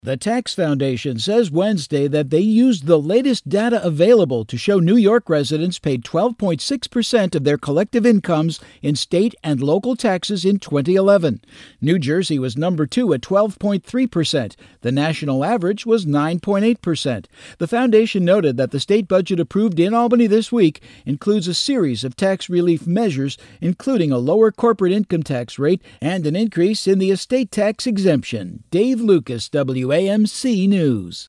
The Tax Foundation says Wednesday that they used the latest data available to show New York residents paid 12.6% of their collective incomes in state and local taxes in 2011. New Jersey was number 2 at 12.3%. The national average was 9.8%. The foundation noted that the state budget approved in Albany this week includes a series of tax relief measures, including a lower corporate income tax rate and an increase in the estate tax exemption. Dave Lucas, WAMC News.